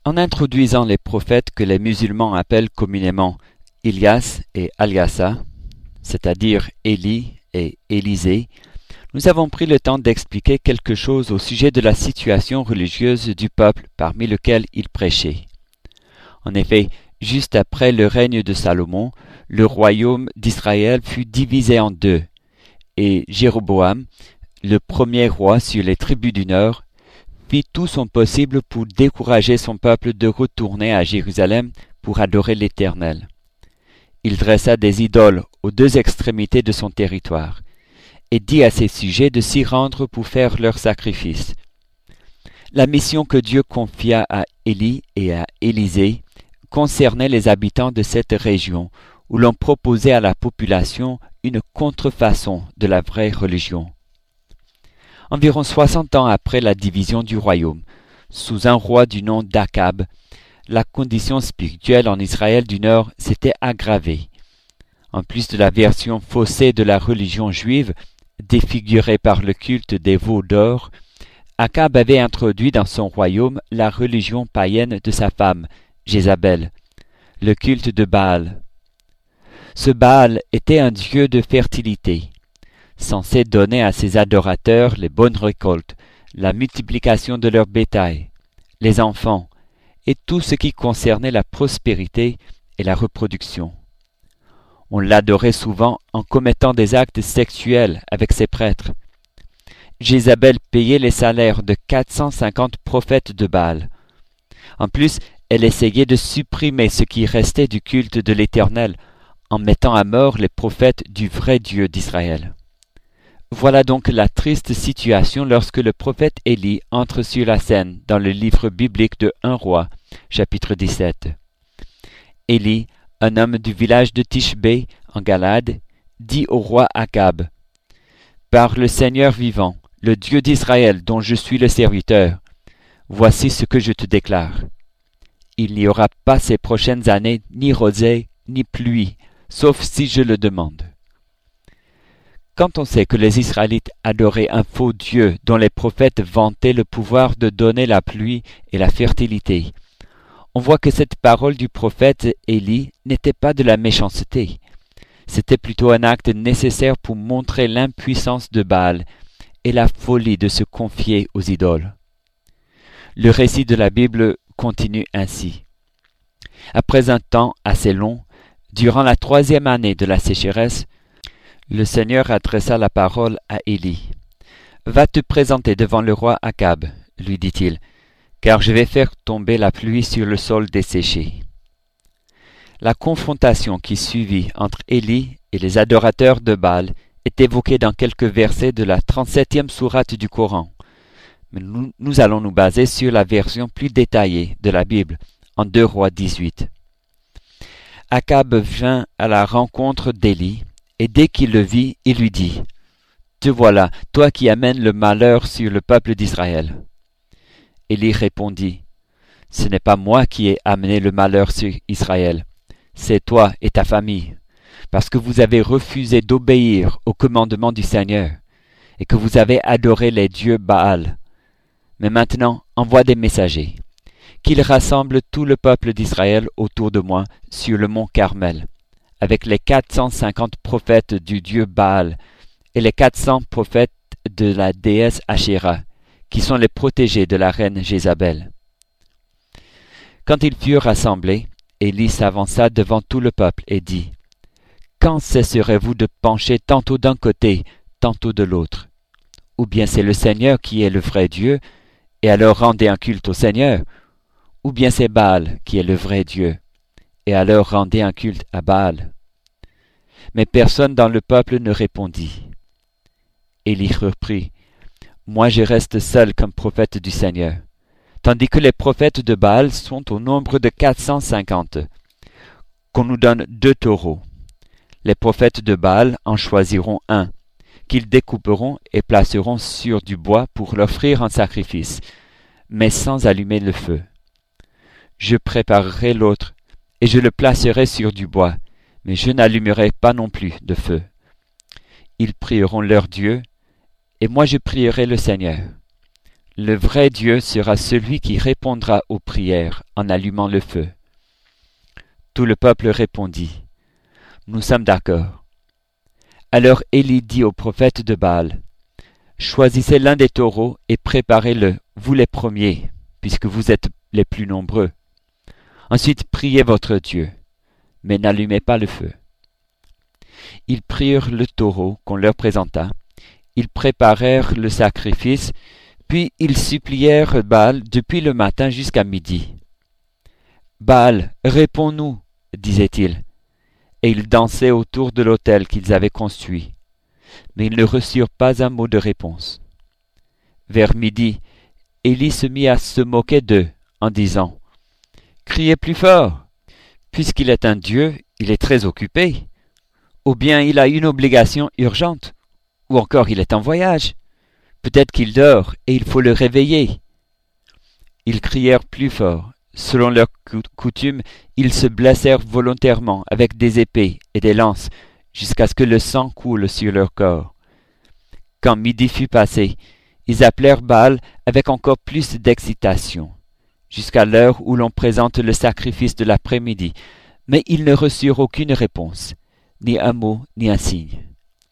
En introduisant les prophètes que les musulmans appellent communément Ilias et Aliasa, c'est-à-dire Élie et Élisée, nous avons pris le temps d'expliquer quelque chose au sujet de la situation religieuse du peuple parmi lequel ils prêchaient. En effet, juste après le règne de Salomon, le royaume d'Israël fut divisé en deux, et Jéroboam, le premier roi sur les tribus du Nord, fit tout son possible pour décourager son peuple de retourner à Jérusalem pour adorer l'Éternel. Il dressa des idoles aux deux extrémités de son territoire, et dit à ses sujets de s'y rendre pour faire leurs sacrifices. La mission que Dieu confia à Élie et à Élisée concernait les habitants de cette région, où l'on proposait à la population une contrefaçon de la vraie religion. Environ 60 ans après la division du royaume, sous un roi du nom d'Akab, la condition spirituelle en Israël du Nord s'était aggravée. En plus de la version faussée de la religion juive, défigurée par le culte des veaux d'or, Akab avait introduit dans son royaume la religion païenne de sa femme, Jézabel, le culte de Baal. Ce Baal était un dieu de fertilité, censé donner à ses adorateurs les bonnes récoltes, la multiplication de leur bétail, les enfants, et tout ce qui concernait la prospérité et la reproduction. On l'adorait souvent en commettant des actes sexuels avec ses prêtres. Jézabel payait les salaires de 450 prophètes de Baal. En plus, elle essayait de supprimer ce qui restait du culte de l'Éternel en mettant à mort les prophètes du vrai Dieu d'Israël. Voilà donc la triste situation lorsque le prophète Élie entre sur la scène dans le livre biblique de 1 Roi, chapitre 17. Élie, un homme du village de Tishbé, en Galade, dit au roi Akab, « Par le Seigneur vivant, le Dieu d'Israël dont je suis le serviteur, voici ce que je te déclare. Il n'y aura pas ces prochaines années ni rosée ni pluie, sauf si je le demande. » Quand on sait que les Israélites adoraient un faux Dieu dont les prophètes vantaient le pouvoir de donner la pluie et la fertilité, on voit que cette parole du prophète Élie n'était pas de la méchanceté. C'était plutôt un acte nécessaire pour montrer l'impuissance de Baal et la folie de se confier aux idoles. Le récit de la Bible continue ainsi. Après un temps assez long, durant la 3e année de la sécheresse, le Seigneur adressa la parole à Élie. « Va te présenter devant le roi Akab, lui dit-il, car je vais faire tomber la pluie sur le sol desséché. » La confrontation qui suivit entre Élie et les adorateurs de Baal est évoquée dans quelques versets de la 37e sourate du Coran. Mais nous allons nous baser sur la version plus détaillée de la Bible, en 2 Rois 18. Akab vint à la rencontre d'Élie, et dès qu'il le vit, il lui dit, « Te voilà, toi qui amènes le malheur sur le peuple d'Israël. » Élie répondit, « Ce n'est pas moi qui ai amené le malheur sur Israël, c'est toi et ta famille, parce que vous avez refusé d'obéir au commandement du Seigneur, et que vous avez adoré les dieux Baal. Mais maintenant, envoie des messagers, qu'ils rassemblent tout le peuple d'Israël autour de moi sur le mont Carmel, avec les 450 prophètes du dieu Baal et les 400 prophètes de la déesse Ashéra, qui sont les protégés de la reine Jézabel. » Quand ils furent rassemblés, Élie s'avança devant tout le peuple et dit, « Quand cesserez-vous de pencher tantôt d'un côté, tantôt de l'autre? Ou bien c'est le Seigneur qui est le vrai Dieu, et alors rendez un culte au Seigneur, ou bien c'est Baal qui est le vrai Dieu, et alors rendez un culte à Baal. » Mais personne dans le peuple ne répondit. Élie reprit, « Moi je reste seul comme prophète du Seigneur, tandis que les prophètes de Baal sont au nombre de 450. Qu'on nous donne 2 taureaux. Les prophètes de Baal en choisiront un, qu'ils découperont et placeront sur du bois pour l'offrir en sacrifice, mais sans allumer le feu. Je préparerai l'autre, et je le placerai sur du bois, mais je n'allumerai pas non plus de feu. Ils prieront leur Dieu, et moi je prierai le Seigneur. le vrai Dieu sera celui qui répondra aux prières en allumant le feu. » Tout le peuple répondit, « Nous sommes d'accord. » Alors Élie dit aux prophètes de Baal, « Choisissez l'un des taureaux et préparez-le, vous les premiers, puisque vous êtes les plus nombreux. Ensuite priez votre Dieu, mais n'allumez pas le feu. » Ils prirent le taureau qu'on leur présenta, ils préparèrent le sacrifice, puis ils supplièrent Baal depuis le matin jusqu'à midi. « Baal, réponds-nous, disait-il. Et ils dansaient autour de l'autel qu'ils avaient construit. Mais ils ne reçurent pas un mot de réponse. Vers midi, Élie se mit à se moquer d'eux, en disant, « Criez plus fort! Puisqu'il est un Dieu, il est très occupé. Ou bien il a une obligation urgente, ou encore il est en voyage. Peut-être qu'il dort et il faut le réveiller. » Ils crièrent plus fort. Selon leur coutume, ils se blessèrent volontairement avec des épées et des lances, jusqu'à ce que le sang coule sur leur corps. Quand midi fut passé, ils appelèrent Baal avec encore plus d'excitation, jusqu'à l'heure où l'on présente le sacrifice de l'après-midi, mais ils ne reçurent aucune réponse, ni un mot, ni un signe.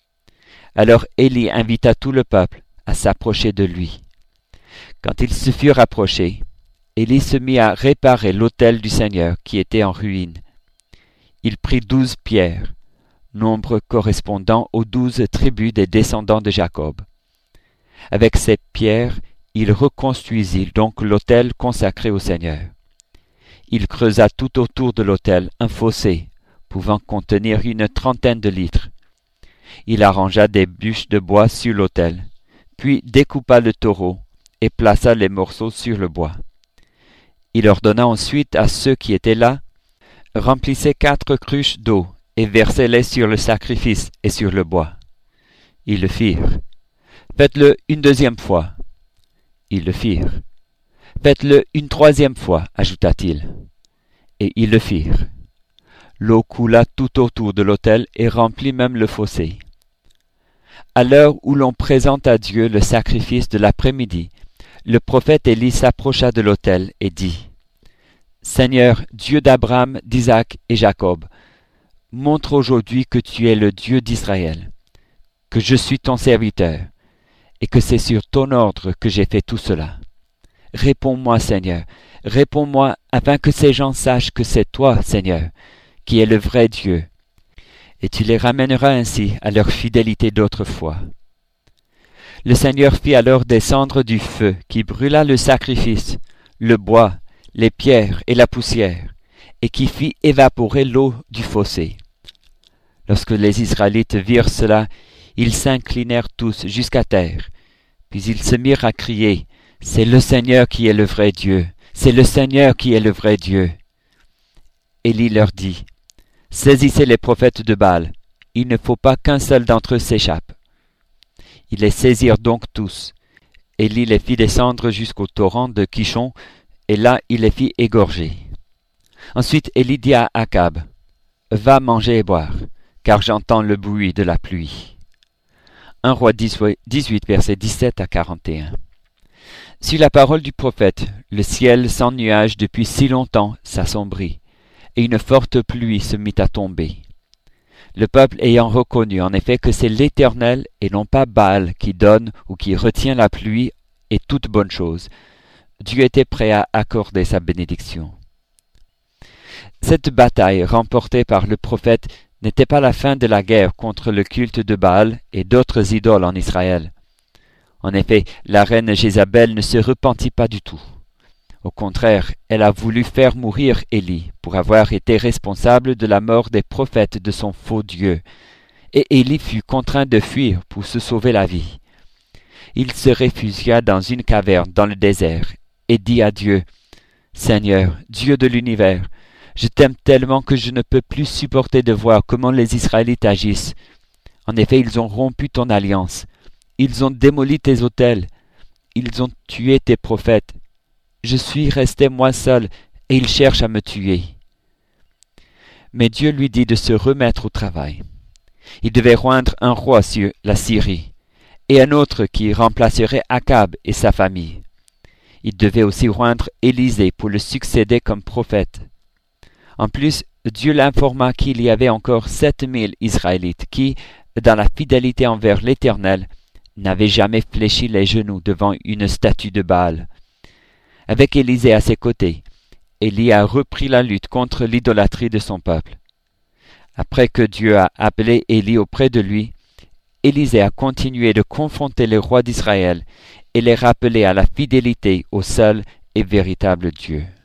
Alors Élie invita tout le peuple à s'approcher de lui. Quand ils se furent approchés, Élie se mit à réparer l'autel du Seigneur qui était en ruine. Il prit 12 pierres, nombre correspondant aux 12 tribus des descendants de Jacob. Avec ces pierres, il reconstruisit donc l'autel consacré au Seigneur. Il creusa tout autour de l'autel un fossé, pouvant contenir une 30aine de litres. Il arrangea des bûches de bois sur l'autel, puis découpa le taureau et plaça les morceaux sur le bois. Il ordonna ensuite à ceux qui étaient là, « Remplissez 4 cruches d'eau et versez-les sur le sacrifice et sur le bois. » Ils le firent. « Faites-le une 2e fois. » Ils le firent. « Faites-le une 3e fois, ajouta-t-il. Et ils le firent. L'eau coula tout autour de l'autel et remplit même le fossé. À l'heure où l'on présente à Dieu le sacrifice de l'après-midi, le prophète Élie s'approcha de l'autel et dit, « Seigneur, Dieu d'Abraham, d'Isaac et Jacob, montre aujourd'hui que tu es le Dieu d'Israël, que je suis ton serviteur, et que c'est sur ton ordre que j'ai fait tout cela. Réponds-moi, Seigneur, réponds-moi afin que ces gens sachent que c'est toi, Seigneur, qui es le vrai Dieu, et tu les ramèneras ainsi à leur fidélité d'autrefois. » Le Seigneur fit alors descendre du feu qui brûla le sacrifice, le bois, les pierres et la poussière, et qui fit évaporer l'eau du fossé. Lorsque les Israélites virent cela, ils s'inclinèrent tous jusqu'à terre, puis ils se mirent à crier, « C'est le Seigneur qui est le vrai Dieu, c'est le Seigneur qui est le vrai Dieu. » Élie leur dit, « Saisissez les prophètes de Baal, il ne faut pas qu'un seul d'entre eux s'échappe. » Ils les saisirent donc tous. Élie les fit descendre jusqu'au torrent de Kishon, et là il les fit égorger. Ensuite Élie dit à Akab, « Va manger et boire, car j'entends le bruit de la pluie. » 1 Roi 18, versets 17 à 41. Sur la parole du prophète, le ciel sans nuage depuis si longtemps s'assombrit, et une forte pluie se mit à tomber. Le peuple ayant reconnu en effet que c'est l'Éternel et non pas Baal qui donne ou qui retient la pluie et toute bonne chose, Dieu était prêt à accorder sa bénédiction. Cette bataille remportée par le prophète n'était pas la fin de la guerre contre le culte de Baal et d'autres idoles en Israël. En effet, la reine Jézabel ne se repentit pas du tout. Au contraire, elle a voulu faire mourir Élie pour avoir été responsable de la mort des prophètes de son faux Dieu, et Élie fut contraint de fuir pour se sauver la vie. Il se réfugia dans une caverne dans le désert et dit à Dieu, « Seigneur, Dieu de l'univers, je t'aime tellement que je ne peux plus supporter de voir comment les Israélites agissent. En effet, ils ont rompu ton alliance, ils ont démoli tes autels, ils ont tué tes prophètes. Je suis resté moi seul, et ils cherchent à me tuer. » Mais Dieu lui dit de se remettre au travail. Il devait rendre un roi sur la Syrie, et un autre qui remplacerait Akab et sa famille, Il devait aussi oindre Élisée pour le succéder comme prophète. En plus, Dieu l'informa qu'il y avait encore 7000 Israélites qui, dans la fidélité envers l'Éternel, n'avaient jamais fléchi les genoux devant une statue de Baal. Avec Élisée à ses côtés, Élie a repris la lutte contre l'idolâtrie de son peuple. Après que Dieu a appelé Élie auprès de lui, Élisée a continué de confronter les rois d'Israël et les rappeler à la fidélité au seul et véritable Dieu.